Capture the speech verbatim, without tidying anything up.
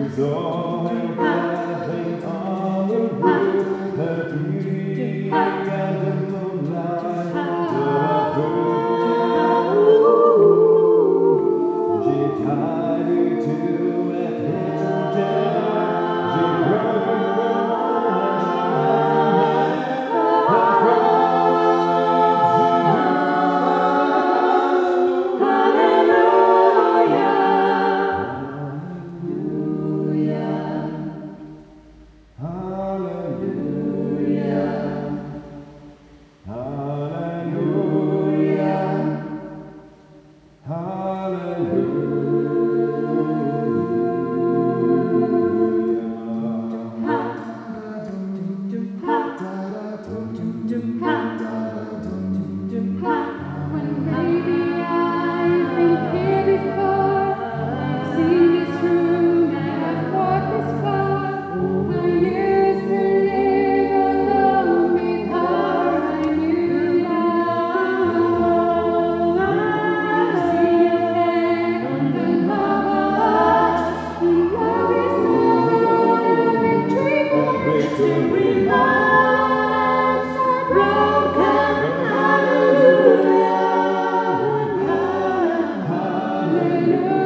saw her bathing on the roof, her beauty as the moonlight overthrew. She tied her to a hinge, she broke her hand, her cross she drew. Hallelujah, hallelujah, hallelujah. When maybe I've been here before, I've seen this room and I've walked this far. I used to live alone before I knew love. I've seen your hand open above. Love is not a victory march. Victory Bonds are broken. Hallelujah. Hallelujah.